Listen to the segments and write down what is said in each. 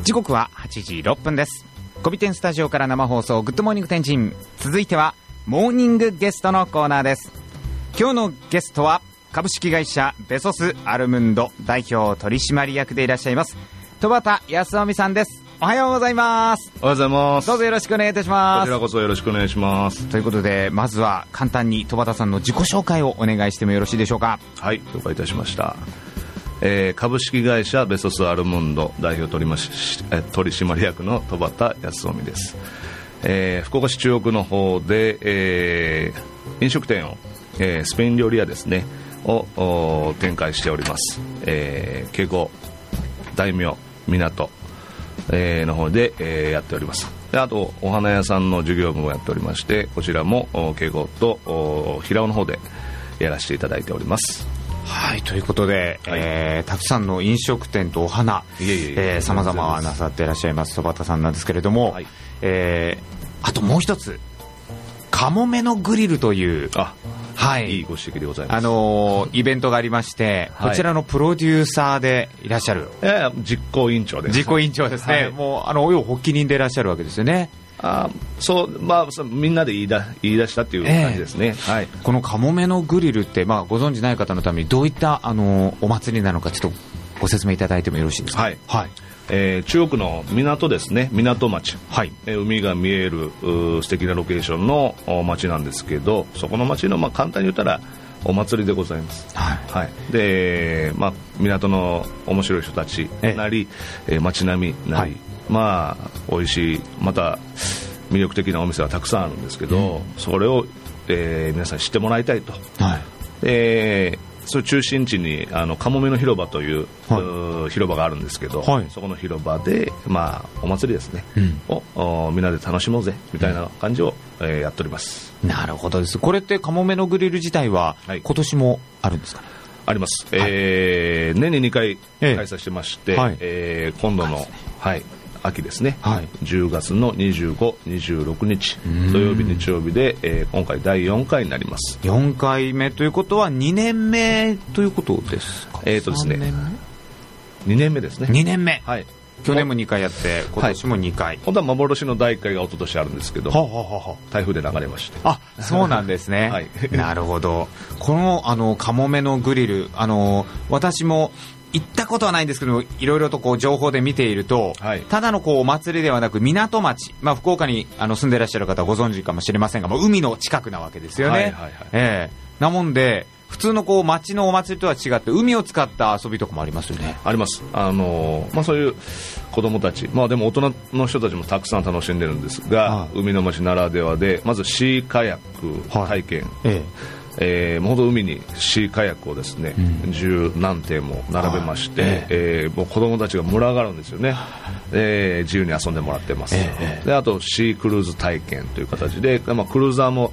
時刻は8時6分です。コビテンスタジオから生放送、グッドモーニング天神。続いてはモーニングゲストのコーナーです。今日のゲストは株式会社ベソスアルムンド代表取締役でいらっしゃいます戸畑康臣さんです。おはようございます。 おはようございます。 どうぞよろしくお願いいたします。 こちらこそよろしくお願いします。 ということで、まずは簡単に戸畑さんの自己紹介をお願いしてもよろしいでしょうか。 はい、了解いたしました。株式会社ベソスアルムンド代表取締役の戸畑康臣です。福岡市中央区の方で、飲食店を、スペイン料理屋ですねを展開しております。敬語、大名、港、の方で、やっております。で、あとお花屋さんの事業部もやっておりまして、こちらも敬語と平尾の方でやらせていただいております。 はい、ということで、たくさんの飲食店とお花さまざまなさっていらっしゃいます戸畑さんなんですけれども、はい、あともう一つカモメのグリルというはい、 いいご指摘でございます。 イベントがありまして、こちらのプロデューサーでいらっしゃる、 実行委員長です。 実行委員長ですね、はい、もうおよ発起人でいらっしゃるわけですよね。 そう、みんなで言い出したっていう感じですね。はい、 このカモメのグリルって、ご存じない方のためにどういったお祭りなのかちょっとご説明いただいてもよろしいですか。 はい、はい、中央区の港ですね、港町、はい、海が見える素敵なロケーションの町なんですけど、そこの町の簡単に言ったらお祭りでございます。はいはい、で、港の面白い人たちなり、町並みなり、はい、美味しい、また魅力的なお店はたくさんあるんですけど、それを、皆さん知ってもらいたいと。はい、その中心地にカモメの広場という、はい、広場があるんですけど、はい、そこの広場で、お祭りですね、をみんなで楽しもうぜみたいな感じを、やっております。 なるほどです。これってカモメのグリル自体は、はい、今年もあるんですかね。 あります。はい、年に2回開催してまして、はい、今度の、はい、秋ですね、はい、10月の25、26日土曜日日曜日で、今回第4回になります。 4回目ということは2年目ということですか。 ですね、2年目ですね。 2年目、 はい、 去年も2回やって今年も2回、はい、 本当は幻の第1回が一昨年あるんですけど、台風で流れまして。 そうなんですね、はい、なるほど。このカモメのグリル、私も行ったことはないんですけども、いろいろと情報で見ていると、はい、ただのお祭りではなく港町、福岡に住んでいらっしゃる方はご存知かもしれませんが、海の近くなわけですよね。はいはいはい、なもんで普通の町のお祭りとは違って海を使った遊びとかもありますよね。 あります。そういう子供たち、でも大人の人たちもたくさん楽しんでるんですが、海の町ならではで、まずシーカヤック体験、本当海にシーカヤックをですね、十何艇も並べまして、もう子供たちが群がるんですよね。自由に遊んでもらってます。で、あとシークルーズ体験という形で、クルーザーも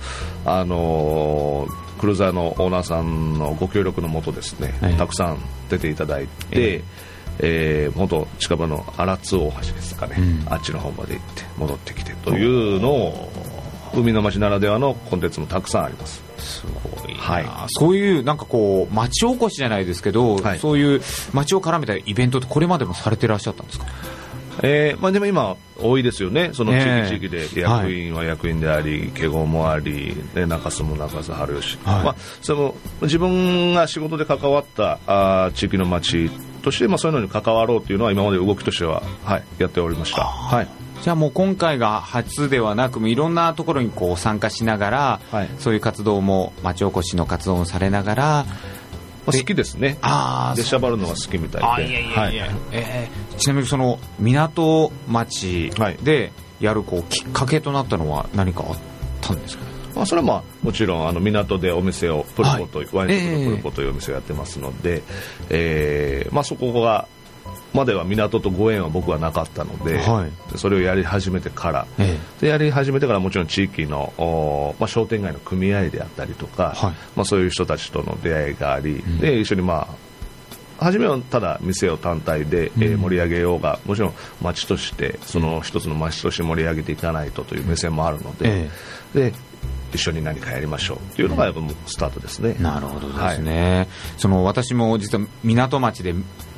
クルーザーのオーナーさんのご協力のもとですね、たくさん出ていただいて、本当近場の荒津大橋ですかね、あっちの方まで行って戻ってきてというのを、海の町ならではのコンテンツもたくさんあります。 すごいな、はい、そういう町おこしじゃないですけど、はい、そういう町を絡めたイベントってこれまでもされてらっしゃったんですか。 でも今多いですよね。その地域で役員は役員であり、敬語もあり、中洲も中洲春吉、その自分が仕事で関わった地域の町として、そういうのに関わろうというのは今まで動きとしては、やっておりました。はい、 じゃあもう今回が初ではなく、いろんなところに参加しながら、そういう活動も町おこしの活動もされながら、 好きですね。出しゃばるのが好きみたいで。ちなみにその港町でやるきっかけとなったのは何かあったんですか。 それはもちろん港でお店をプルポと、ワインのプルポというお店をやってますので、そこがまでは港とご縁は僕はなかったので、それをやり始めてから、でやり始めてからもちろん地域の、商店街の組合であったりとか、そういう人たちとの出会いがあり、で一緒に初めはただ店を単体で、盛り上げようが、もちろん町としてその一つの町として盛り上げていかないとという目線もあるので、で一緒に何かやりましょうというのがやっぱスタートですね。 なるほどですね。私も実は港町で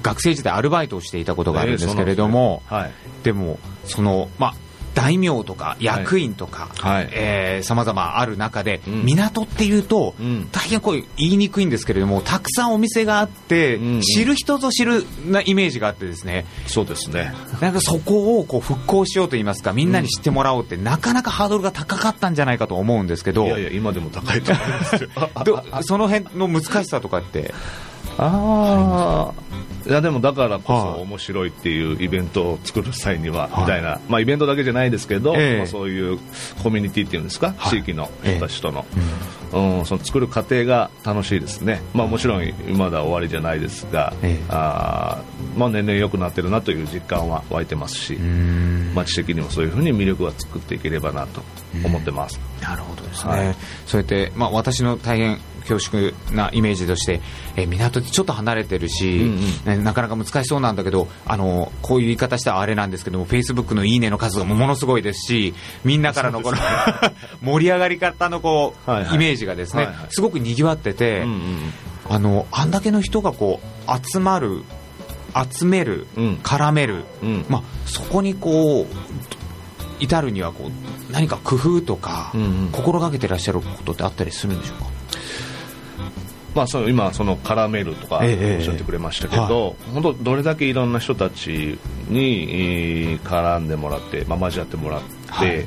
学生時代アルバイトをしていたことがあるんですけれども、でも大名とか役員とか様々ある中で、港っていうと、大変こう言いにくいんですけれども、たくさんお店があって、知る人ぞ知るなイメージがあってですね、 そうですね、 なんかそこをこう復興しようといいますか、みんなに知ってもらおうって、なかなかハードルが高かったんじゃないかと思うんですけど、 いやいや今でも高いと思いますよその辺の難しさとかって。 いやでもだからこそ面白いっていうイベントを作る際にはみたいな、イベントだけじゃないですけど、そういうコミュニティっていうんですか、地域の人たちとの、その作る過程が楽しいですね。もちろんまだ終わりじゃないですが、年々良くなってるなという実感は湧いてますし、町的にもそういうふうに魅力は作っていければなと思ってます。 なるほどですね。そうやって、私の大変恐縮なイメージとして、港ってちょっと離れてるし、なかなか難しそうなんだけど、こういう言い方したらあれなんですけども、Facebook のいいねの数がものすごいですし、みんなからのこの盛り上がり方のこう、イメージがですね、すごく賑わってて、あんだけの人がこう集める、絡める、そこにこう至るにはこう何か工夫とか、心がけていらっしゃることってあったりするんでしょうか。 今その絡めるとかおっしゃってくれましたけど、本当どれだけいろんな人たちに絡んでもらって、交わってもらって、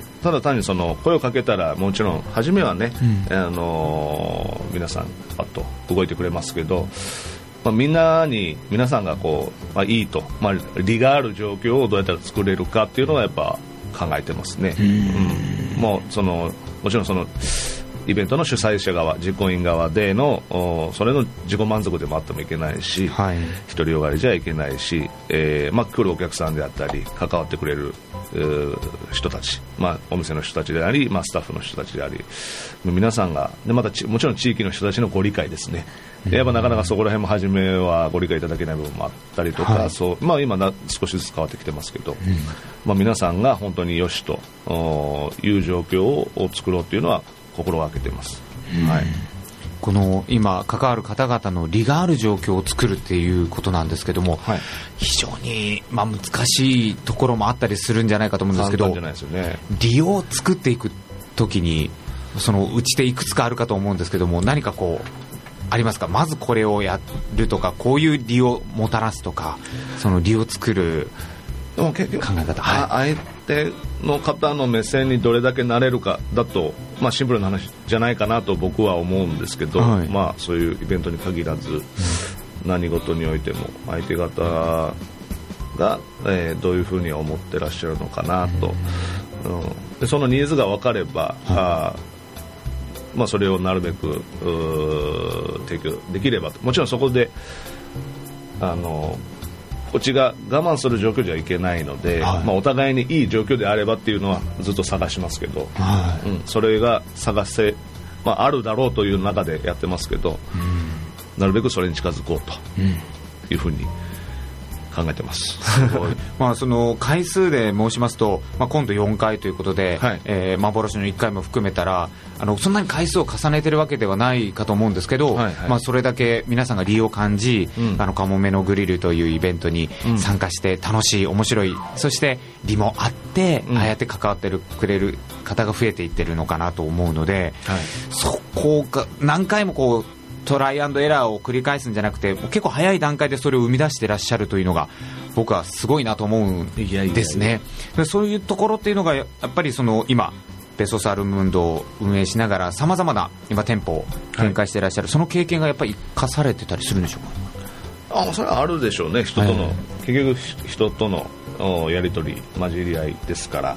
ただ単にその声をかけたら、もちろん初めはね、皆さんパッと動いてくれますけど、皆さんがこう、いいと、利がある状況をどうやったら作れるかっていうのはやっぱ考えてますね。もちろんそのイベントの主催者側、実行委員側でのそれの自己満足でもあってもいけないし、独りよがりじゃいけないし、来るお客さんであったり関わってくれる人たち、お店の人たちであり、スタッフの人たちであり、皆さんがでまたもちろん地域の人たちのご理解ですね。やっぱなかなかそこら辺も初めはご理解いただけない部分もあったりとか、今少しずつ変わってきてますけど、皆さんが本当によしという状況を作ろうというのは心がけています。 この今関わる方々の利がある状況を作るっていうことなんですけども、非常に難しいところもあったりするんじゃないかと思うんですけど、利を作っていくときにその打ち手いくつかあるかと思うんですけども、何かこうありますか。まずこれをやるとか、こういう利をもたらすとか、その利を作るでも結局考え方、相手の方の目線にどれだけなれるかだと、シンプルな話じゃないかなと僕は思うんですけど、そういうイベントに限らず、何事においても相手方が、どういうふうに思ってらっしゃるのかなと、でそのニーズが分かれば、それをなるべく提供できればと。もちろんそこでこっちが我慢する状況じゃいけないので、お互いにいい状況であればっていうのはずっと探しますけど、それが探せ、あるだろうという中でやってますけど、なるべくそれに近づこうというふうに考えてます。 その回数で申しますと、今度4回ということで、幻の1回も含めたらそんなに回数を重ねてるわけではないかと思うんですけど、それだけ皆さんが利を感じ、カモメのグリルというイベントに参加して楽しい、面白い、そして利もあって、ああやって関わってくれる方が増えていってるのかなと思うので、そこが何回もこうトライアンドエラーを繰り返すんじゃなくて、結構早い段階でそれを生み出してらっしゃるというのが僕はすごいなと思うんですね。そういうところっていうのがやっぱりその今ベソスアルムンドを運営しながらさまざまな今店舗を展開していらっしゃる、その経験がやっぱり生かされてたりするんでしょうか。 それはあるでしょうね。人との、結局人とのやり取り混じり合いですから、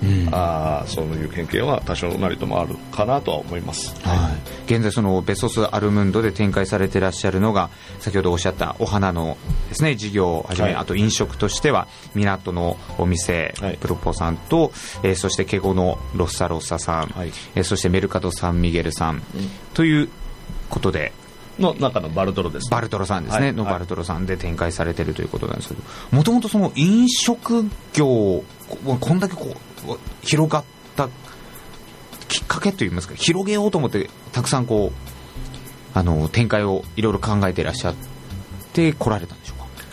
そういう経験は多少なりともあるかなとは思います。 現在そのベソスアルムンドで展開されていらっしゃるのが、先ほどおっしゃったお花のですね、事業をはじめ、あと飲食としては港のお店、プロポさんと、そしてケゴのロッサロッサさん、そしてメルカドサンミゲルさん、ということでの中のバルトロです、 バルトロさんですね、バルトロさんで展開されているということなんですけど、もともとその飲食業こんだけこう広がったきっかけといいますか、広げようと思ってたくさんこう展開をいろいろ考えていらっしゃって来られたんでしょうか。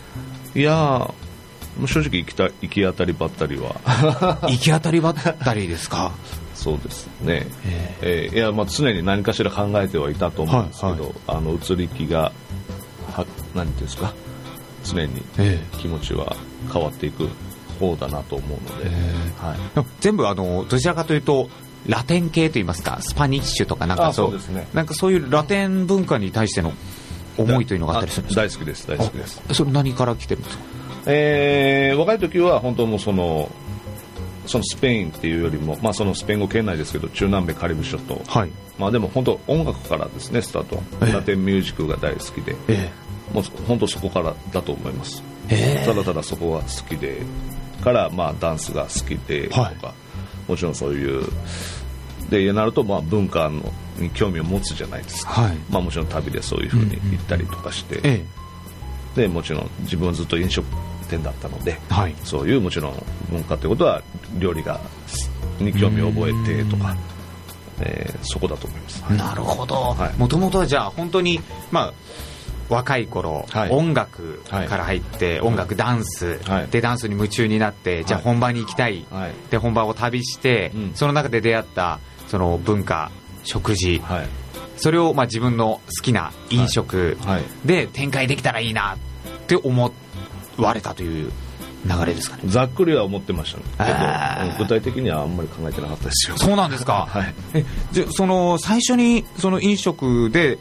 いや正直行き当たりばったりは行き当たりばったりですか？ そうですね、いや常に何かしら考えてはいたと思うんですけど、移り気が何ていうんですか、常に気持ちは変わっていく方だなと思うので、 全部どちらかというとラテン系といいますか、スパニッシュとかなんかそうですね、なんかそういうラテン文化に対しての思いというのがあったりするんですか？ 大好きです、大好きです。 それ何から来てるんですか？ 若い時は本当もうそのスペインっていうよりも、そのスペイン語圏内ですけど中南米カリブ諸島、でも本当音楽からですねスタート、ラテンミュージックが大好きで、もう本当そこからだと思います、ただただそこが好きでから、ダンスが好きでとか、もちろんそういうでなると文化に興味を持つじゃないですか、もちろん旅でそういう風に行ったりとかして、でもちろん自分はずっと飲食店だったので、そういうもちろん文化ということは料理に興味を覚えてとか、そこだと思います。 なるほど。もともとはじゃあ本当に若い頃、音楽から入って、音楽ダンス、でダンスに夢中になって、じゃあ本場に行きたい、で本場を旅して、その中で出会ったその文化、食事、それを自分の好きな飲食で展開できたらいいなって思われたという流れですかね？ ざっくりは思ってましたね、具体的にはあんまり考えてなかったですよ。 そうなんですか。じゃ最初にその飲食で、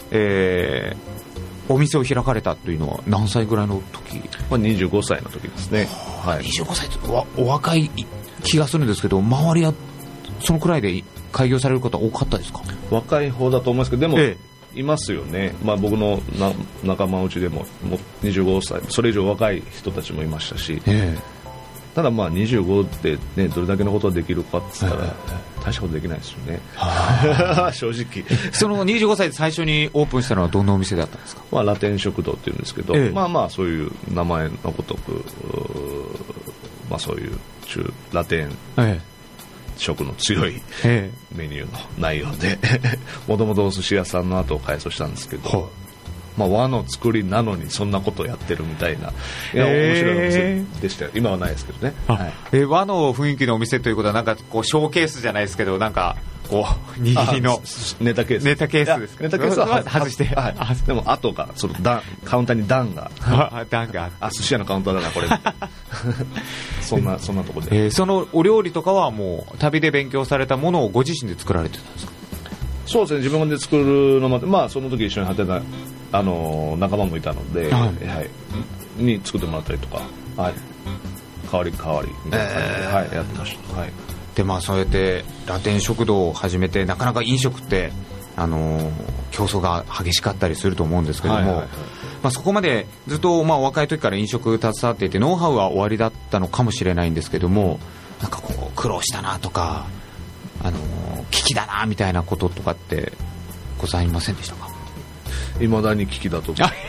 お店を開かれたというのは何歳ぐらいの時 ？25歳の時ですね。 25歳ってお若い気がするんですけど、周りはそのくらいで開業される方多かったですか？ 若い方だと思いますけど、でも、いますよね、僕の仲間内でも25歳それ以上若い人たちもいましたし、ただ25で、どれだけのことができるかって言ったら、大したことできないですよね正直。 その25歳で最初にオープンしたのはどんなお店だったんですか？ ラテン食堂っていうんですけど、そういう名前のごとく、そういうラテン、食の強いメニューの内容でもともとお寿司屋さんの後を改装したんですけど、和の作りなのにそんなことをやってるみたいな、面白いお店でしたよ。今はないですけどね。 和の雰囲気のお店ということはなんかこうショーケースじゃないですけど、なんかこう握りのネタケースですか？ ネタケースは外して、 でも後がそのカウンターに段が寿司屋のカウンターだなこれそんなとこで、 そのお料理とかはもう旅で勉強されたものをご自身で作られてたんですか？ そうですね、自分で作るのも、その時一緒に働いた仲間もいたので、に作ってもらったりとか、代わりみたいな感じで、やってました。 でそうやってラテン食堂を始めて、なかなか飲食って競争が激しかったりすると思うんですけども、そこまでずっと若い時から飲食携わっていてノウハウは終わりだったのかもしれないんですけども、なんかこう苦労したなとか危機だなみたいなこととかってございませんでしたか？ 未だに危機だと思う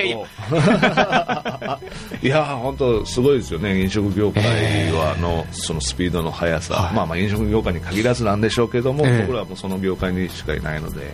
いや本当すごいですよね、飲食業界はそのスピードの速さ、飲食業界に限らずなんでしょうけども、僕らはもうその業界にしかいないので、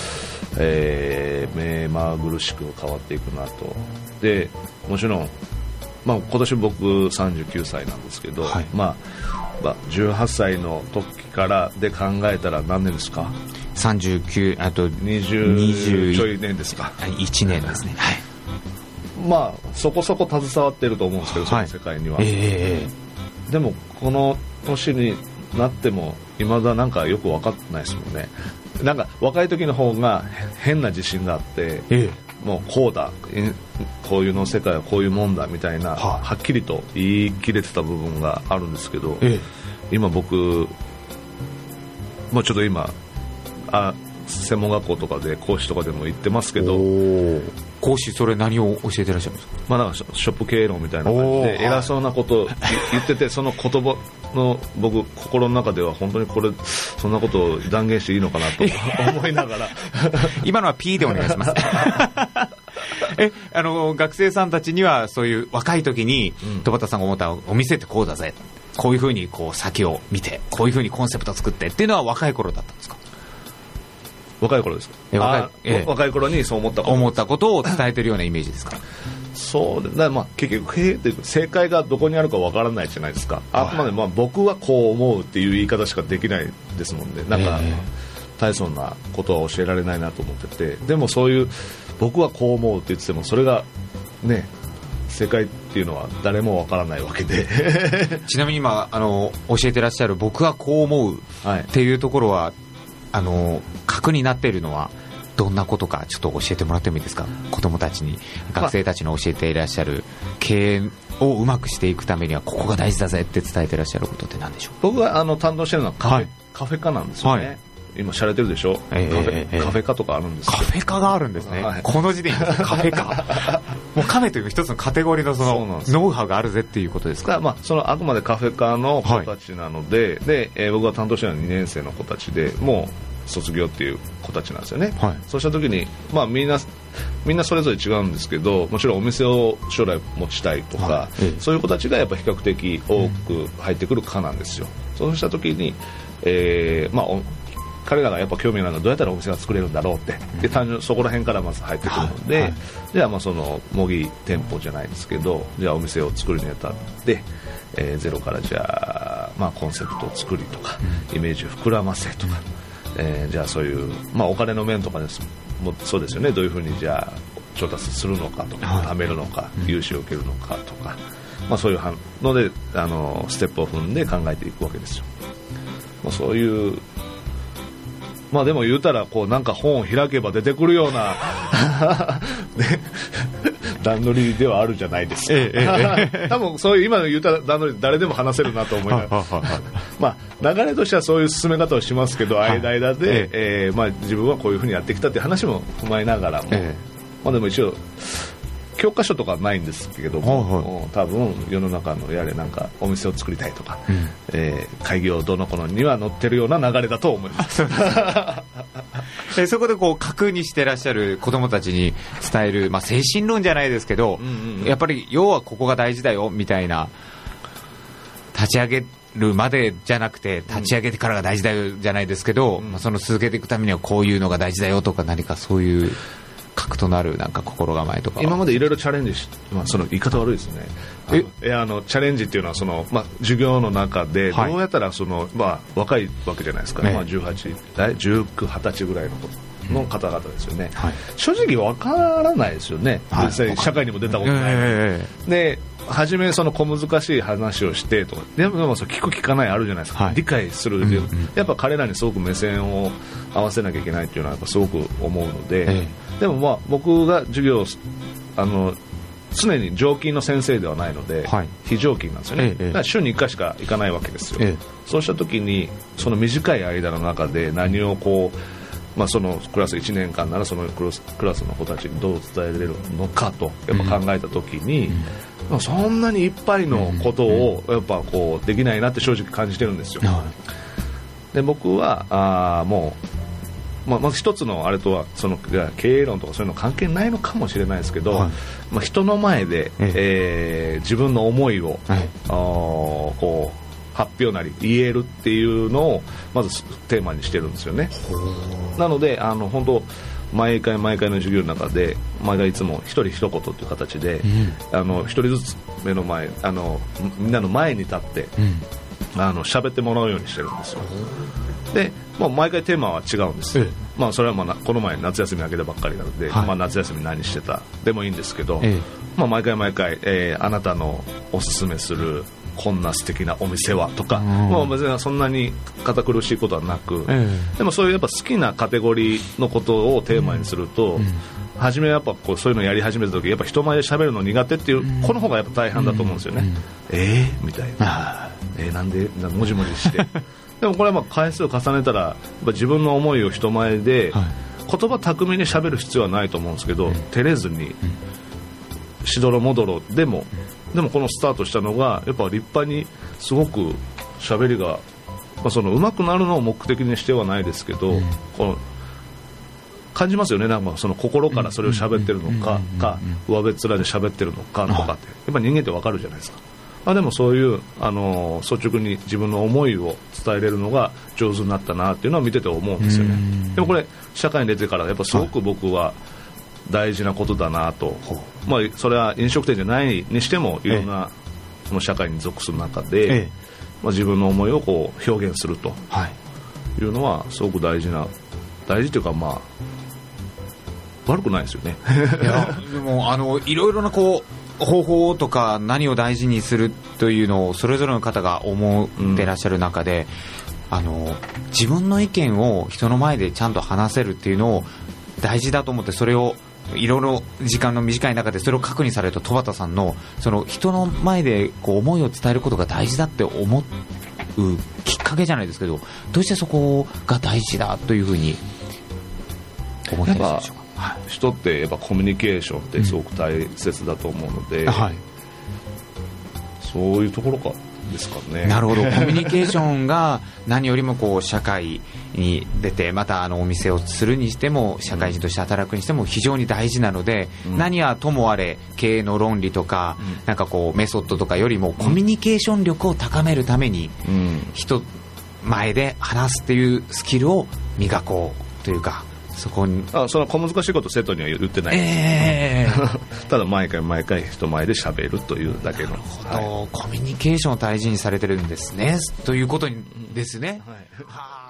目まぐるしく変わっていくなと。でもちろん、今年僕39歳なんですけど、18歳の時からで考えたら何年ですか？39、あと20ちょい年ですか ？1年ですね。 そこそこ携わってると思うんですけど、その世界には、でもこの年になっても未だなんかよく分かってないですもんね。なんか若い時の方が変な自信があって、もうこうだ、こういうの世界はこういうもんだみたいな、はっきりと言い切れてた部分があるんですけど、今僕もうちょっと今専門学校とかで講師とかでも行ってますけど、 講師それ何を教えてらっしゃるんですか？ なんかショップ経営論みたいな感じで偉そうなことを言ってて、その言葉の僕心の中では本当にそんなことを断言していいのかなと思いながら今のは P でお願いします学生さんたちにはそういう若い時に戸畑さんが思ったお店ってこうだぜ、こういうふうにこう先を見てこういうふうにコンセプトを作ってっていうのは若い頃だったんですか？ 若い頃ですか？若い頃にそう思ったことを伝えてるようなイメージですか？ そうだ、結局経営って正解がどこにあるかわからないじゃないですか。あくまで僕はこう思うっていう言い方しかできないですもんね。なんか大層なことは教えられないなと思ってて、でもそういう僕はこう思うって言っててもそれがね正解っていうのは誰もわからないわけでちなみに今教えてらっしゃる僕はこう思うっていうところは、核になっているのはどんなことかちょっと教えてもらってもいいですか。子どもたちに、学生たちに教えていらっしゃる経営をうまくしていくためにはここが大事だぜって伝えていらっしゃることって何でしょう。 僕が担当しているのはカフェ科なんですよね、今洒落てるでしょ、カフェ科とかあるんですよ。 カフェ科があるんですね、この時点でカフェ科もうカフェという一つのカテゴリーのそのノウハウがあるぜっていうことですか。 そのあくまでカフェ科の子たちなので、僕が担当しているのは2年生の子たちでもう卒業っていう子たちなんですよね、そうした時に、みんなそれぞれ違うんですけど、もちろんお店を将来持ちたいとか、そういう子たちがやっぱ比較的多く入ってくる科なんですよ。そうした時に、彼らがやっぱ興味があるのはどうやったらお店が作れるんだろうって、で単純にそこら辺からまず入ってくるので、じゃあその模擬店舗じゃないですけど、じゃあお店を作るにあたって、ゼロからじゃあ、コンセプトを作りとか、イメージを膨らませとか、じゃあそういう、お金の面とかですもそうですよね。どういうふうにじゃあ調達するのかとか、貯めるのか、融資を受けるのかとか、そういうのでステップを踏んで考えていくわけですよ。そういうでも言うたらなんか本を開けば出てくるような段取りではあるじゃないですか、多分そういう今の言うたら段取り誰でも話せるなと思いながら流れとしてはそういう進め方をしますけど、間々で、自分はこういうふうにやってきたっていう話も踏まえながらも、でも一応教科書とかはないんですけども、多分世の中のやれなんかお店を作りたいとか、開業どの子のには載ってるような流れだと思いますそこで核にしてらっしゃる子どもたちに伝える、精神論じゃないですけど、やっぱり要はここが大事だよみたいな、立ち上げるまでじゃなくて立ち上げてからが大事だよじゃないですけど、その続けていくためにはこういうのが大事だよとか、何かそういう核となるなんか心構えとか。 今までいろいろチャレンジして、その言い方悪いですね。チャレンジっていうのは授業の中でどうやったら若いわけじゃないですか、19、20歳ぐらいの方々ですよね、正直わからないですよね、実際社会にも出たことないので、初め小難しい話をしてとか、でも聞く聞かないあるじゃないですか、理解する、やっぱ彼らにすごく目線を合わせなきゃいけないっていうのはやっぱすごく思うので、でも僕が授業常に常勤の先生ではないので、非常勤なんですよね、だから週に1回しか行かないわけですよ、そうした時にその短い間の中で何をそのクラス1年間ならそのクラスの子たちにどう伝えられるのかとやっぱ考えた時に、そんなにいっぱいのことをやっぱできないなって正直感じてるんですよ、で僕はもうまず一つのあれとはその経営論とかそういうの関係ないのかもしれないですけど、人の前で、自分の思いを、発表なり言えるっていうのをまずテーマにしてるんですよね。なので本当毎回の授業の中で毎回いつも一人一言という形で、一人ずつ目の前みんなの前に立って喋ってもらうようにしてるんですよ。で毎回テーマは違うんです、それはこの前夏休み明けたばっかりなので、夏休み何してたでもいいんですけど、毎回、あなたのおすすめするこんな素敵なお店はとか、別にそんなに堅苦しいことはなく、でもそういうやっぱ好きなカテゴリーのことをテーマにすると、初めやっぱそういうのやり始めた時やっぱ人前で喋るの苦手っていうこの方がやっぱ大半だと思うんですよね、みたいな、なんでもじもじしてでもこれは回数を重ねたら自分の思いを人前で、言葉巧みに喋る必要はないと思うんですけど、照れずにしどろもどろでもこのスタートしたのがやっぱ立派にすごく喋りが、その上手くなるのを目的にしてはないですけど、この感じますよね。なんかその心からそれを喋ってるのか、上辺面で喋ってるのかとかってやっぱ人間って分かるじゃないですか。でもそういう率直に自分の思いを伝えれるのが上手になったなっていうのは見てて思うんですよね。でもこれ社会に出てからやっぱすごく僕は大事なことだなと、まあ、それは飲食店じゃないにしてもいろんなその社会に属する中で、まあ、自分の思いをこう表現するというのはすごく大事というか、まあ悪くないですよね。 いやでもいろいろなこう方法とか何を大事にするというのをそれぞれの方が思ってらっしゃる中で、自分の意見を人の前でちゃんと話せるっていうのを大事だと思って、それをいろいろ時間の短い中でそれを確認されると、戸畑さんのその人の前でこう思いを伝えることが大事だって思うきっかけじゃないですけど、どうしてそこが大事だというふうに思ってるんでしょうか。 人ってやっぱコミュニケーションってすごく大切だと思うので、そういうところですかね。 なるほど。コミュニケーションが何よりもこう社会に出て、またお店をするにしても社会人として働くにしても非常に大事なので、何はともあれ経営の論理とか、なんかこうメソッドとかよりもコミュニケーション力を高めるために、人前で話すっていうスキルを磨こうというか、そこにその小難しいことセットには言ってないです、ただ毎回人前で喋るというだけの、 コミュニケーションを大事にされてるんですねということですね。